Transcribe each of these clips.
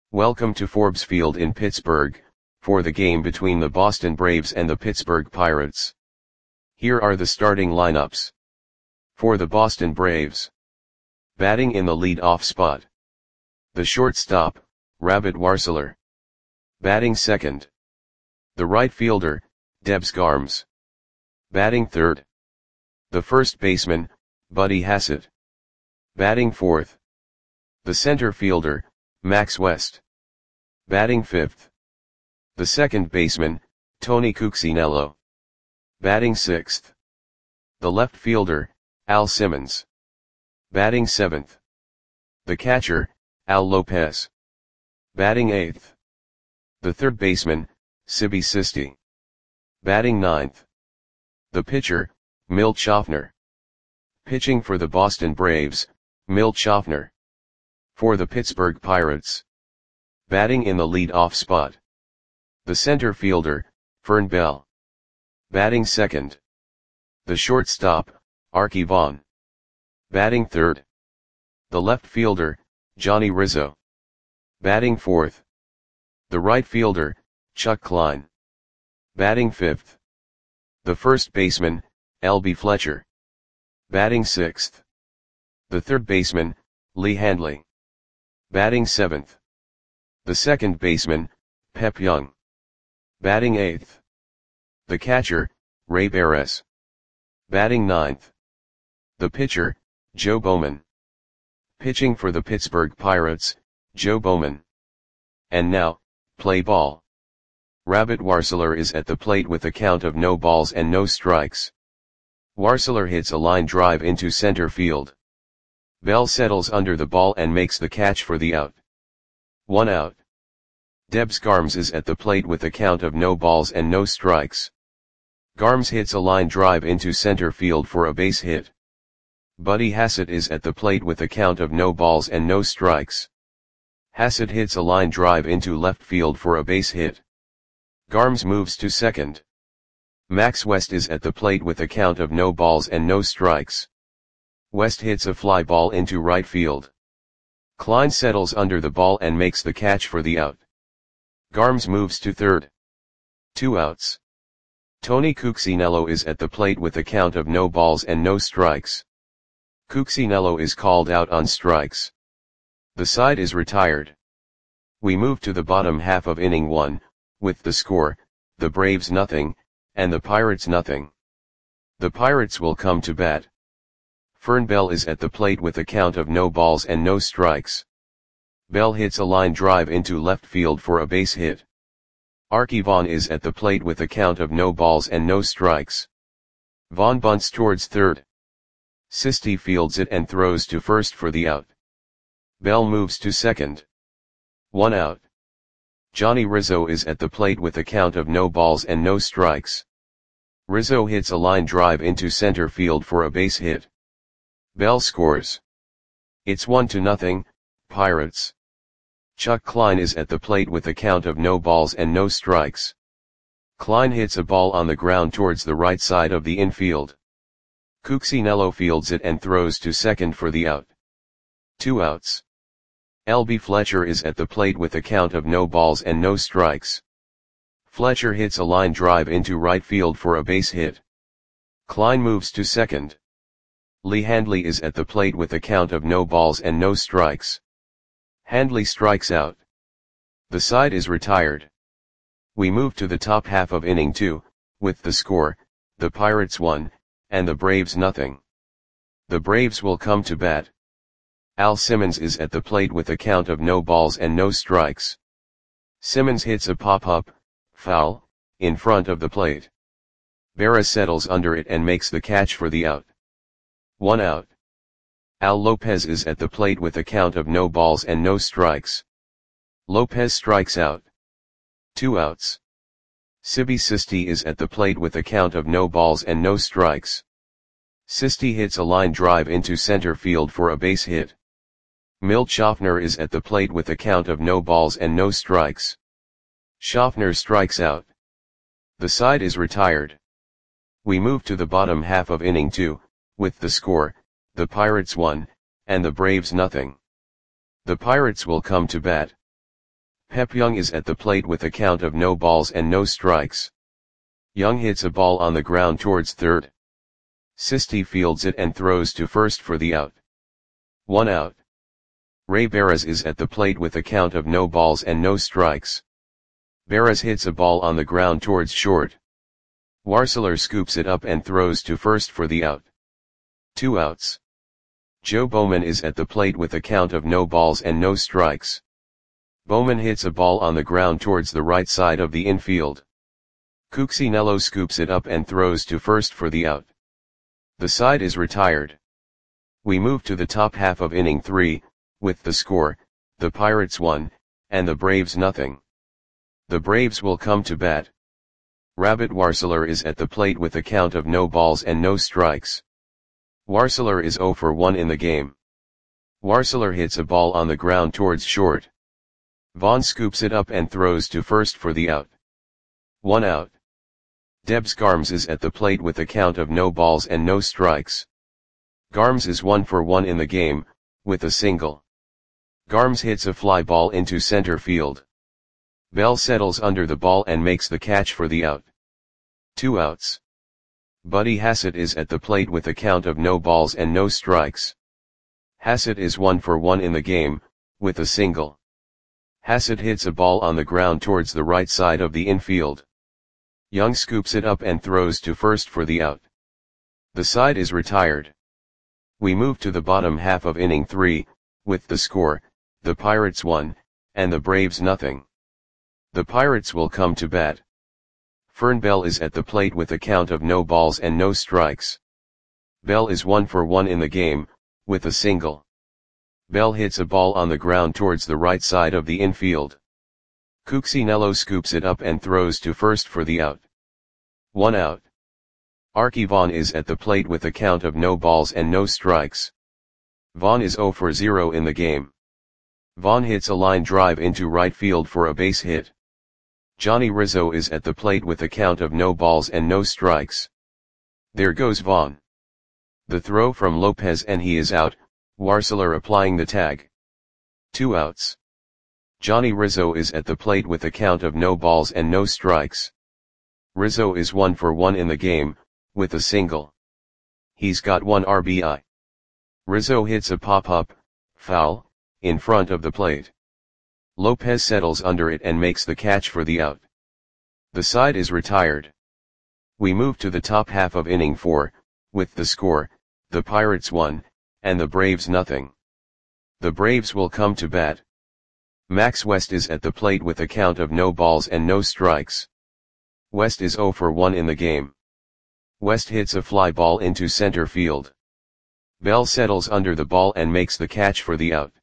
Welcome to Forbes Field in Pittsburgh, for the game between the Boston Braves and the Pittsburgh Pirates. Here are the starting lineups. For the Boston Braves. Batting in the lead-off spot. The shortstop, Rabbit Warseler. Batting second. The right fielder, Debs Garms. Batting third. The first baseman, Buddy Hassett. Batting fourth. The center fielder, Max West. Batting fifth. The second baseman, Tony Cuccinello. Batting sixth. The left fielder, Al Simmons. Batting seventh. The catcher, Al Lopez. Batting eighth. The third baseman, Sibi Sisti. Batting ninth. The pitcher, Milt Schaffner. Pitching for the Boston Braves, Milt Schaffner. For the Pittsburgh Pirates. Batting in the lead-off spot. The center fielder, Fern Bell. Batting second. The shortstop, Arky Vaughan. Batting third. The left fielder, Johnny Rizzo. Batting fourth. The right fielder, Chuck Klein. Batting fifth. The first baseman, L.B. Fletcher. Batting sixth. The third baseman, Lee Handley. Batting seventh. The second baseman, Pep Young. Batting eighth. The catcher, Ray Barres. Batting ninth. The pitcher, Joe Bowman. Pitching for the Pittsburgh Pirates, Joe Bowman. And now, play ball. Rabbit Warseler is at the plate with a count of no balls and no strikes. Warseler hits a line drive into center field. Bell settles under the ball and makes the catch for the out. 1 out. Debs Garms is at the plate with a count of no balls and no strikes. Garms hits a line drive into center field for a base hit. Buddy Hassett is at the plate with a count of no balls and no strikes. Hassett hits a line drive into left field for a base hit. Garms moves to second. Max West is at the plate with a count of no balls and no strikes. West hits a fly ball into right field. Klein settles under the ball and makes the catch for the out. Garms moves to third. 2 outs. Tony Cuccinello is at the plate with a count of no balls and no strikes. Cuccinello is called out on strikes. The side is retired. We move to the bottom half of inning 1, with the score, the Braves nothing, and the Pirates nothing. The Pirates will come to bat. Fern Bell is at the plate with a count of no balls and no strikes. Bell hits a line drive into left field for a base hit. Arky Vaughan is at the plate with a count of no balls and no strikes. Vaughan bunts towards third. Sisti fields it and throws to first for the out. Bell moves to second. 1 out. Johnny Rizzo is at the plate with a count of no balls and no strikes. Rizzo hits a line drive into center field for a base hit. Bell scores. It's 1-0, Pirates. Chuck Klein is at the plate with a count of no balls and no strikes. Klein hits a ball on the ground towards the right side of the infield. Cuccinello fields it and throws to second for the out. 2 outs. L.B. Fletcher is at the plate with a count of no balls and no strikes. Fletcher hits a line drive into right field for a base hit. Klein moves to second. Lee Handley is at the plate with a count of no balls and no strikes. Handley strikes out. The side is retired. We move to the top half of inning 2, with the score, the Pirates 1, and the Braves nothing. The Braves will come to bat. Al Simmons is at the plate with a count of no balls and no strikes. Simmons hits a pop-up, foul, in front of the plate. Barres settles under it and makes the catch for the out. 1 out. Al Lopez is at the plate with a count of no balls and no strikes. Lopez strikes out. 2 outs. Sibi Sisti is at the plate with a count of no balls and no strikes. Sisti hits a line drive into center field for a base hit. Milt Schaffner is at the plate with a count of no balls and no strikes. Schaffner strikes out. The side is retired. We move to the bottom half of inning 2, with the score, the Pirates 1, and the Braves nothing. The Pirates will come to bat. Pep Young is at the plate with a count of no balls and no strikes. Young hits a ball on the ground towards third. Sisti fields it and throws to first for the out. 1 out. Ray Barras is at the plate with a count of no balls and no strikes. Barras hits a ball on the ground towards short. Warseler scoops it up and throws to first for the out. 2 outs. Joe Bowman is at the plate with a count of no balls and no strikes. Bowman hits a ball on the ground towards the right side of the infield. Cuccinello scoops it up and throws to first for the out. The side is retired. We move to the top half of inning 3, with the score, the Pirates 1, and the Braves nothing. The Braves will come to bat. Rabbit Warseler is at the plate with a count of no balls and no strikes. Warseler is 0 for 1 in the game. Warseler hits a ball on the ground towards short. Vaughn scoops it up and throws to first for the out. 1 out. Debs Garms is at the plate with a count of no balls and no strikes. Garms is 1 for 1 in the game, with a single. Garms hits a fly ball into center field. Bell settles under the ball and makes the catch for the out. 2 outs. Buddy Hassett is at the plate with a count of no balls and no strikes. Hassett is 1 for 1 in the game, with a single. Hassett hits a ball on the ground towards the right side of the infield. Young scoops it up and throws to first for the out. The side is retired. We move to the bottom half of inning 3, with the score, the Pirates 1, and the Braves nothing. The Pirates will come to bat. Fern Bell is at the plate with a count of no balls and no strikes. Bell is 1 for 1 in the game, with a single. Bell hits a ball on the ground towards the right side of the infield. Cuccinello scoops it up and throws to first for the out. 1 out. Archie Vaughn is at the plate with a count of no balls and no strikes. Vaughn is 0 for 0 in the game. Vaughn hits a line drive into right field for a base hit. Johnny Rizzo is at the plate with a count of no balls and no strikes. There goes Vaughn. The throw from Lopez and he is out, Warseler applying the tag. 2 outs. Johnny Rizzo is at the plate with a count of no balls and no strikes. Rizzo is 1 for 1 in the game, with a single. He's got 1 RBI. Rizzo hits a pop-up, foul, in front of the plate. Lopez settles under it and makes the catch for the out. The side is retired. We move to the top half of inning 4, with the score, the Pirates 1, and the Braves nothing. The Braves will come to bat. Max West is at the plate with a count of no balls and no strikes. West is 0 for 1 in the game. West hits a fly ball into center field. Bell settles under the ball and makes the catch for the out.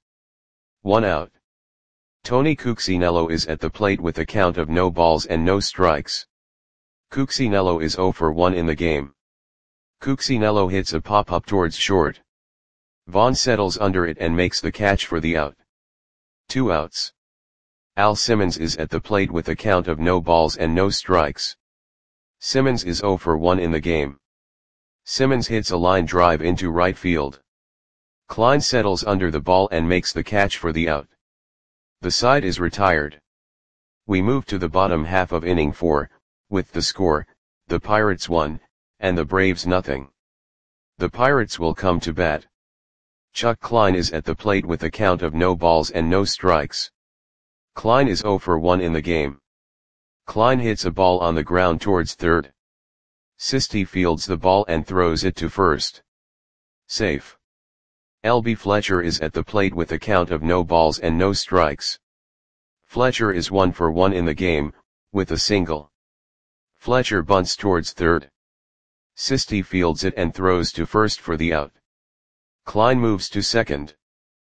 1 out. Tony Cuccinello is at the plate with a count of no balls and no strikes. Cuccinello is 0 for 1 in the game. Cuccinello hits a pop-up towards short. Vaughn settles under it and makes the catch for the out. 2 outs. Al Simmons is at the plate with a count of no balls and no strikes. Simmons is 0 for 1 in the game. Simmons hits a line drive into right field. Klein settles under the ball and makes the catch for the out. The side is retired. We move to the bottom half of inning 4, with the score, the Pirates 1, and the Braves nothing. The Pirates will come to bat. Chuck Klein is at the plate with a count of no balls and no strikes. Klein is 0 for 1 in the game. Klein hits a ball on the ground towards third. Sisti fields the ball and throws it to first. Safe. L.B. Fletcher is at the plate with a count of no balls and no strikes. Fletcher is 1 for 1 in the game, with a single. Fletcher bunts towards third. Sisti fields it and throws to first for the out. Klein moves to second.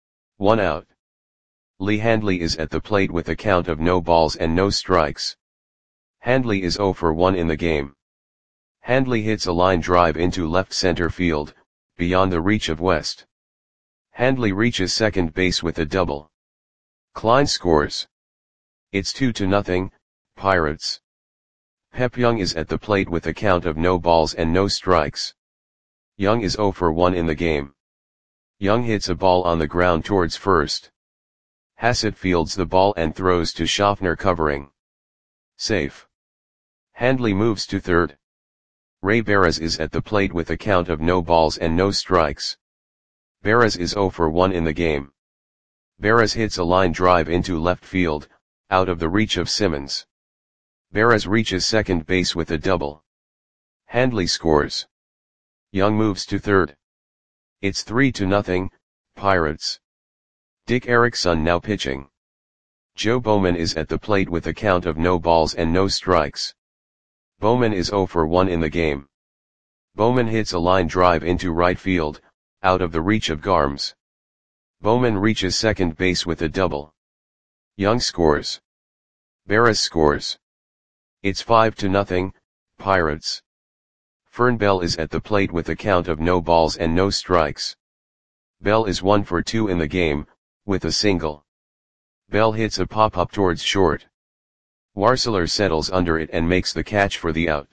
1 out. Lee Handley is at the plate with a count of no balls and no strikes. Handley is 0 for 1 in the game. Handley hits a line drive into left center field, beyond the reach of West. Handley reaches second base with a double. Klein scores. It's 2-0, Pirates. Pep Young is at the plate with a count of no balls and no strikes. Young is 0 for 1 in the game. Young hits a ball on the ground towards first. Hassett fields the ball and throws to Schaffner covering. Safe. Handley moves to third. Ray Barres is at the plate with a count of no balls and no strikes. Barres is 0 for 1 in the game. Barres hits a line drive into left field, out of the reach of Simmons. Barres reaches second base with a double. Handley scores. Young moves to third. It's 3-0, Pirates. Dick Erickson now pitching. Joe Bowman is at the plate with a count of no balls and no strikes. Bowman is 0 for 1 in the game. Bowman hits a line drive into right field, out of the reach of Garms. Bowman reaches second base with a double. Young scores. Barres scores. It's 5-0, Pirates. Fern Bell is at the plate with a count of no balls and no strikes. Bell is 1 for 2 in the game, with a single. Bell hits a pop-up towards short. Warseler settles under it and makes the catch for the out.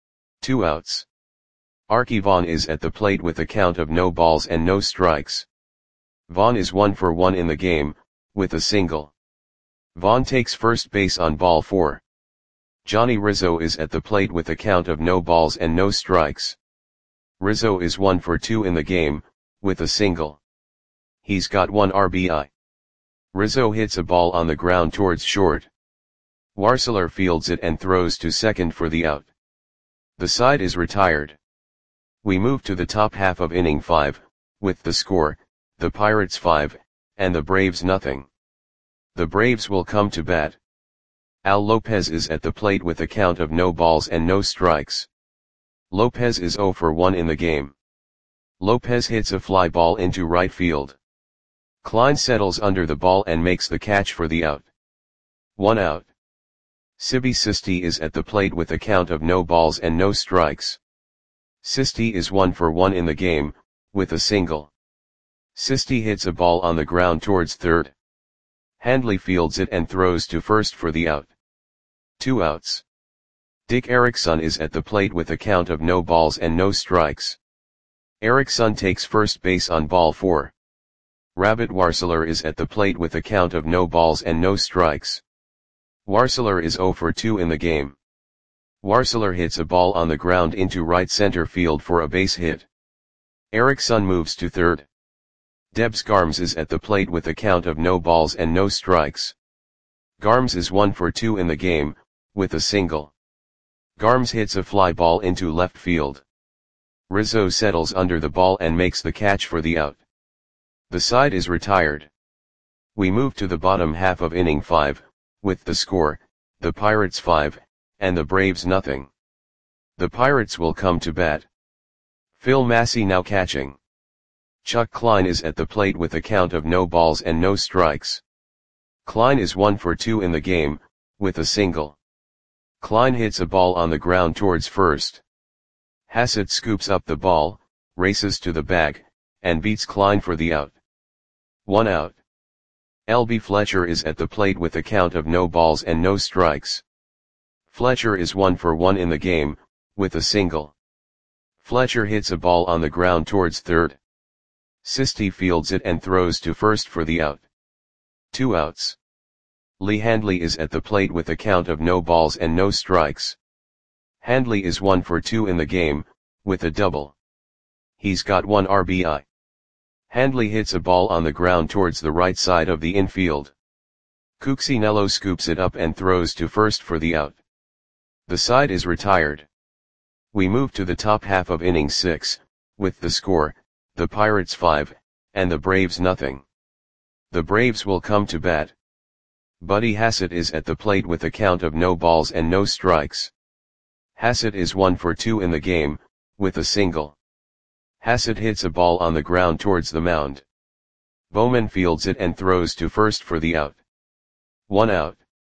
2 outs. Arky Vaughan is at the plate with a count of no balls and no strikes. Vaughan is 1 for 1 in the game, with a single. Vaughan takes first base on ball 4. Johnny Rizzo is at the plate with a count of no balls and no strikes. Rizzo is 1 for 2 in the game, with a single. He's got 1 RBI. Rizzo hits a ball on the ground towards short. Warseler fields it and throws to second for the out. The side is retired. We move to the top half of inning 5, with the score, the Pirates 5, and the Braves nothing. The Braves will come to bat. Al Lopez is at the plate with a count of no balls and no strikes. Lopez is 0 for 1 in the game. Lopez hits a fly ball into right field. Klein settles under the ball and makes the catch for the out. 1 out. Sibby Sisti is at the plate with a count of no balls and no strikes. Sisti is 1 for 1 in the game, with a single. Sisti hits a ball on the ground towards third. Handley fields it and throws to first for the out. 2 outs. Dick Erickson is at the plate with a count of no balls and no strikes. Erickson takes first base on ball 4. Rabbit Warseler is at the plate with a count of no balls and no strikes. Warseler is 0 for 2 in the game. Warseler hits a ball on the ground into right center field for a base hit. Erickson moves to third. Debs Garms is at the plate with a count of no balls and no strikes. Garms is 1 for 2 in the game, with a single. Garms hits a fly ball into left field. Rizzo settles under the ball and makes the catch for the out. The side is retired. We move to the bottom half of inning 5, with the score, the Pirates 5, and the Braves nothing. The Pirates will come to bat. Phil Massey now catching. Chuck Klein is at the plate with a count of no balls and no strikes. Klein is 1 for 2 in the game, with a single. Klein hits a ball on the ground towards first. Hassett scoops up the ball, races to the bag, and beats Klein for the out. 1 out. L.B. Fletcher is at the plate with a count of no balls and no strikes. Fletcher is 1 for 1 in the game, with a single. Fletcher hits a ball on the ground towards third. Sisti fields it and throws to first for the out. 2 outs. Lee Handley is at the plate with a count of no balls and no strikes. Handley is 1 for 2 in the game, with a double. He's got 1 RBI. Handley hits a ball on the ground towards the right side of the infield. Cuccinello scoops it up and throws to first for the out. The side is retired. We move to the top half of inning 6, with the score, the Pirates 5, and the Braves nothing. The Braves will come to bat. Buddy Hassett is at the plate with a count of no balls and no strikes. Hassett is 1 for 2 in the game, with a single. Hassett hits a ball on the ground towards the mound. Bowman fields it and throws to first for the out. 1 out.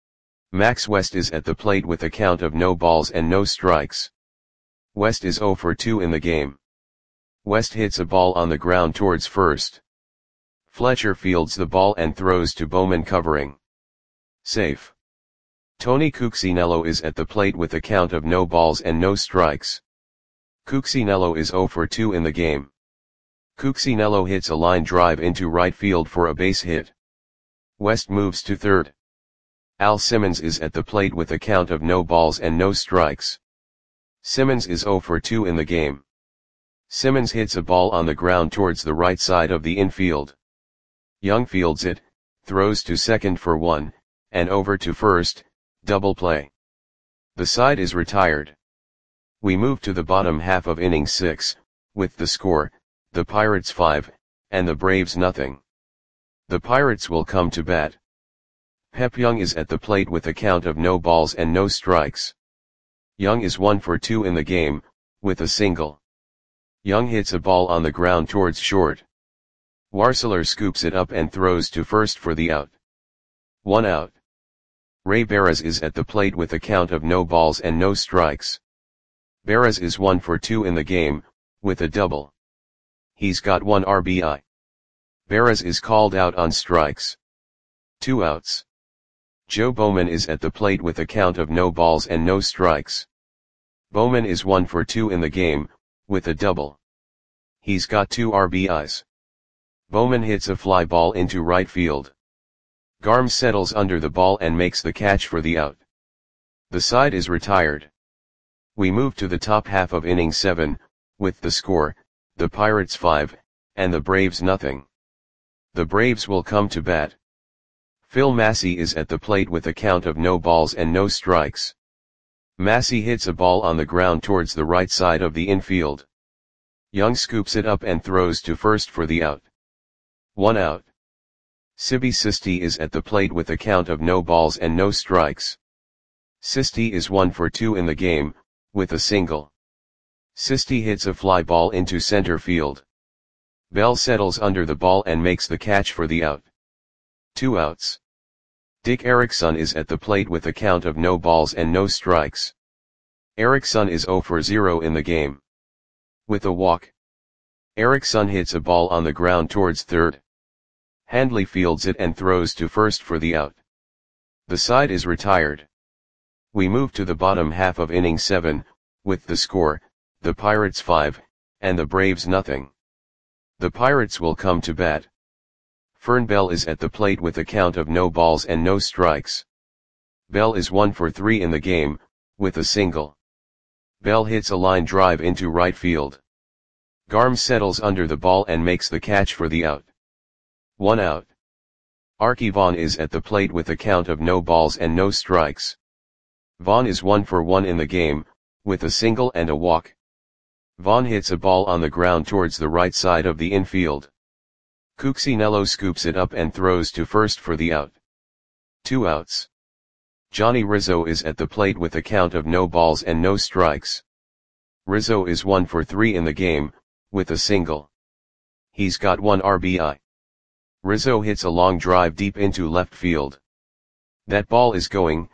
Max West is at the plate with a count of no balls and no strikes. West is 0 for 2 in the game. West hits a ball on the ground towards first. Fletcher fields the ball and throws to Bowman covering. Safe. Tony Cuccinello is at the plate with a count of no balls and no strikes. Cuccinello is 0 for 2 in the game. Cuccinello hits a line drive into right field for a base hit. West moves to third. Al Simmons is at the plate with a count of no balls and no strikes. Simmons is 0 for 2 in the game. Simmons hits a ball on the ground towards the right side of the infield. Young fields it, throws to second for 1, and over to first, double play. The side is retired. We move to the bottom half of inning 6, with the score, the Pirates 5, and the Braves nothing. The Pirates will come to bat. Pep Young is at the plate with a count of no balls and no strikes. Young is 1 for 2 in the game, with a single. Young hits a ball on the ground towards short. Warseler scoops it up and throws to first for the out. 1 out. Ray Barras is at the plate with a count of no balls and no strikes. Barras is 1 for 2 in the game, with a double. He's got 1 RBI. Barras is called out on strikes. 2 outs. Joe Bowman is at the plate with a count of no balls and no strikes. Bowman is 1 for 2 in the game, with a double. He's got 2 RBIs. Bowman hits a fly ball into right field. Garm settles under the ball and makes the catch for the out. The side is retired. We move to the top half of inning 7, with the score, the Pirates 5, and the Braves nothing. The Braves will come to bat. Phil Massey is at the plate with a count of no balls and no strikes. Massey hits a ball on the ground towards the right side of the infield. Young scoops it up and throws to first for the out. 1 out. Sibby Sisti is at the plate with a count of no balls and no strikes. Sisti is 1 for 2 in the game, with a single. Sisti hits a fly ball into center field. Bell settles under the ball and makes the catch for the out. 2 outs. Dick Erickson is at the plate with a count of no balls and no strikes. Erickson is 0 for 0 in the game. With a walk. Erickson hits a ball on the ground towards third. Handley fields it and throws to first for the out. The side is retired. We move to the bottom half of inning 7, with the score, the Pirates 5, and the Braves nothing. The Pirates will come to bat. Fern Bell is at the plate with a count of no balls and no strikes. Bell is 1 for 3 in the game, with a single. Bell hits a line drive into right field. Garm settles under the ball and makes the catch for the out. 1 out. Archie Vaughn is at the plate with a count of no balls and no strikes. Vaughn is 1 for 1 in the game, with a single and a walk. Vaughn hits a ball on the ground towards the right side of the infield. Cuccinello scoops it up and throws to first for the out. 2 outs. Johnny Rizzo is at the plate with a count of no balls and no strikes. Rizzo is 1 for 3 in the game, with a single. He's got 1 RBI. Rizzo hits a long drive deep into left field. That ball is gone.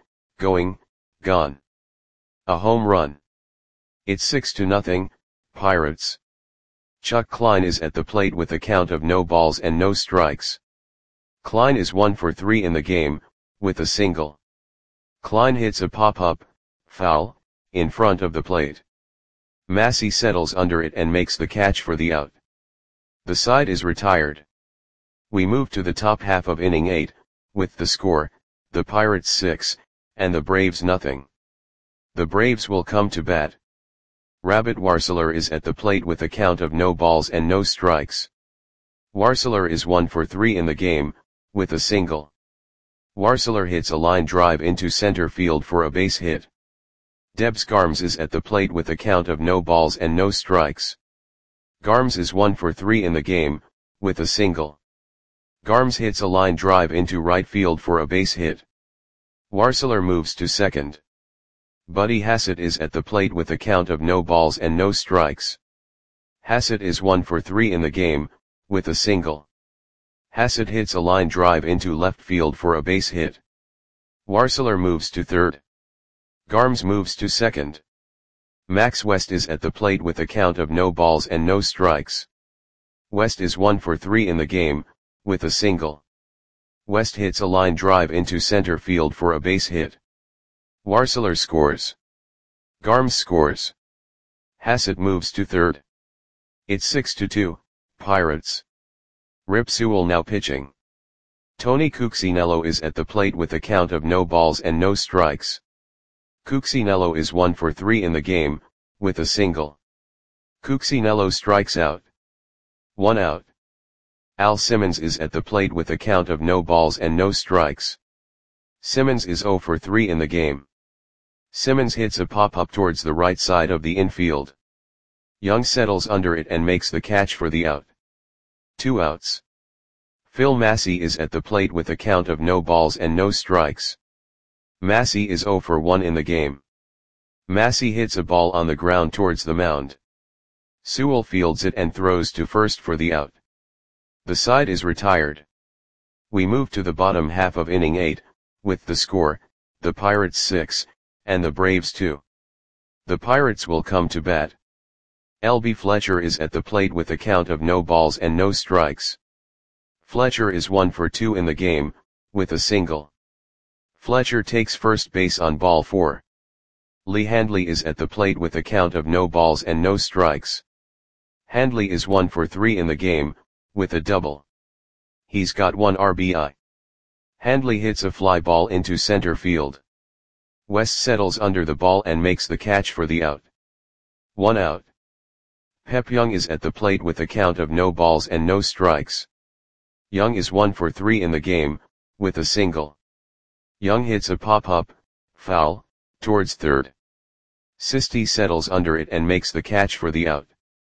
A home run. It's 6-0, Pirates. Chuck Klein is at the plate with a count of no balls and no strikes. Klein is 1 for 3 in the game, with a single. Klein hits a pop-up, foul, in front of the plate. Massey settles under it and makes the catch for the out. The side is retired. We move to the top half of inning 8, with the score, the Pirates 6, and the Braves nothing. The Braves will come to bat. Rabbit Warseler is at the plate with a count of no balls and no strikes. Warseler is 1 for 3 in the game, with a single. Warseler hits a line drive into center field for a base hit. Debs Garms is at the plate with a count of no balls and no strikes. Garms is 1 for 3 in the game, with a single. Garms hits a line drive into right field for a base hit. Warseler moves to second. Buddy Hassett is at the plate with a count of no balls and no strikes. Hassett is 1 for 3 in the game, with a single. Hassett hits a line drive into left field for a base hit. Warseler moves to third. Garms moves to second. Max West is at the plate with a count of no balls and no strikes. West is 1 for 3 in the game, with a single. West hits a line drive into center field for a base hit. Warseler scores. Garms scores. Hassett moves to third. It's 6-2, Pirates. Rip Sewell now pitching. Tony Cuccinello is at the plate with a count of no balls and no strikes. Cuccinello is 1 for 3 in the game, with a single. Cuccinello strikes out. 1 out. Al Simmons is at the plate with a count of no balls and no strikes. Simmons is 0 for 3 in the game. Simmons hits a pop-up towards the right side of the infield. Young settles under it and makes the catch for the out. 2 outs. Phil Massey is at the plate with a count of no balls and no strikes. Massey is 0 for 1 in the game. Massey hits a ball on the ground towards the mound. Sewell fields it and throws to first for the out. The side is retired. We move to the bottom half of inning 8, with the score, the Pirates 6, and the Braves 2. The Pirates will come to bat. L.B. Fletcher is at the plate with a count of no balls and no strikes. Fletcher is 1 for 2 in the game, with a single. Fletcher takes first base on ball 4. Lee Handley is at the plate with a count of no balls and no strikes. Handley is 1 for 3 in the game, with a double. He's got 1 RBI. Handley hits a fly ball into center field. West settles under the ball and makes the catch for the out. 1 out. Pep Young is at the plate with a count of no balls and no strikes. Young is 1 for 3 in the game, with a single. Young hits a pop-up, foul, towards third. Sisti settles under it and makes the catch for the out.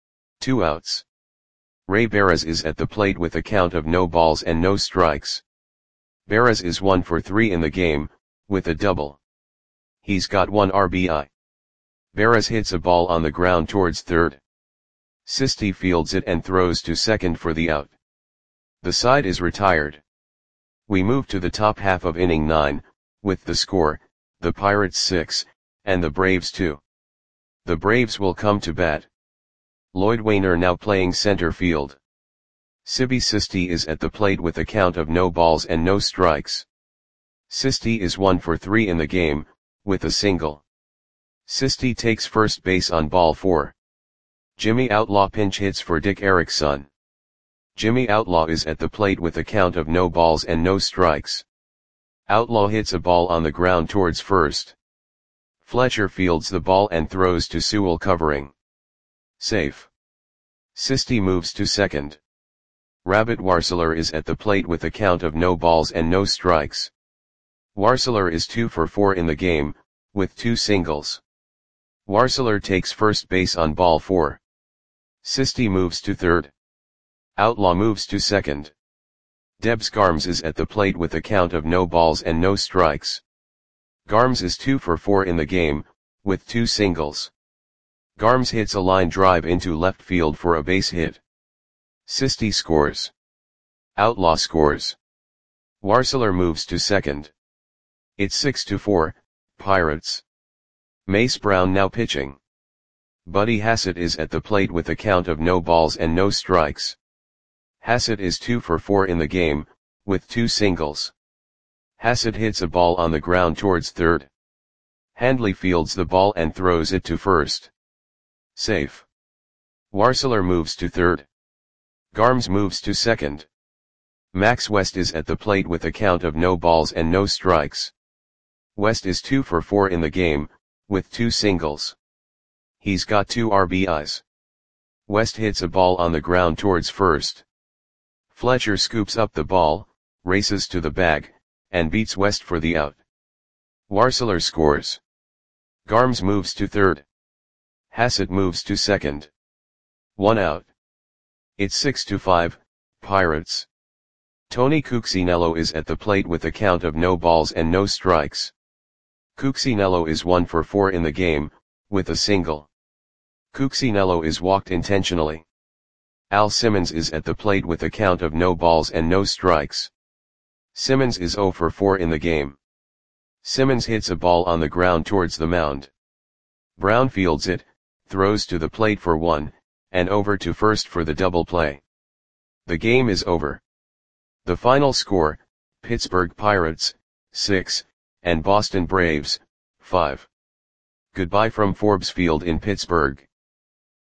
2 outs. Ray Barras is at the plate with a count of no balls and no strikes. Barras is 1 for 3 in the game, with a double. He's got 1 RBI. Barras hits a ball on the ground towards third. Sisti fields it and throws to second for the out. The side is retired. We move to the top half of inning 9, with the score, the Pirates 6, and the Braves 2. The Braves will come to bat. Lloyd Wainer now playing center field. Sibi Sisti is at the plate with a count of no balls and no strikes. Sisti is 1 for 3 in the game, with a single. Sisti takes first base on ball 4. Jimmy Outlaw pinch hits for Dick Erickson. Jimmy Outlaw is at the plate with a count of no balls and no strikes. Outlaw hits a ball on the ground towards first. Fletcher fields the ball and throws to Sewell covering. Safe. Sisti moves to second. Rabbit Warseler is at the plate with a count of no balls and no strikes. Warseler is 2 for 4 in the game, with 2 singles. Warseler takes first base on ball 4. Sisti moves to third. Outlaw moves to second. Debs Garms is at the plate with a count of no balls and no strikes. Garms is 2 for 4 in the game, with 2 singles. Garms hits a line drive into left field for a base hit. Sisti scores. Outlaw scores. Warseler moves to second. It's 6-4, Pirates. Mace Brown now pitching. Buddy Hassett is at the plate with a count of no balls and no strikes. Hassett is 2 for 4 in the game, with 2 singles. Hassett hits a ball on the ground towards third. Handley fields the ball and throws it to first. Safe. Warseler moves to third. Garms moves to second. Max West is at the plate with a count of no balls and no strikes. West is 2 for 4 in the game, with 2 singles. He's got 2 RBIs. West hits a ball on the ground towards first. Fletcher scoops up the ball, races to the bag, and beats West for the out. Warseler scores. Garms moves to third. Hassett moves to second. 1 out. It's 6-5, Pirates. Tony Cuccinello is at the plate with a count of no balls and no strikes. Cuccinello is 1 for 4 in the game, with a single. Cuccinello is walked intentionally. Al Simmons is at the plate with a count of no balls and no strikes. Simmons is 0 for 4 in the game. Simmons hits a ball on the ground towards the mound. Brown fields it, throws to the plate for 1, and over to first for the double play. The game is over. The final score, Pittsburgh Pirates, 6, and Boston Braves, 5. Goodbye from Forbes Field in Pittsburgh.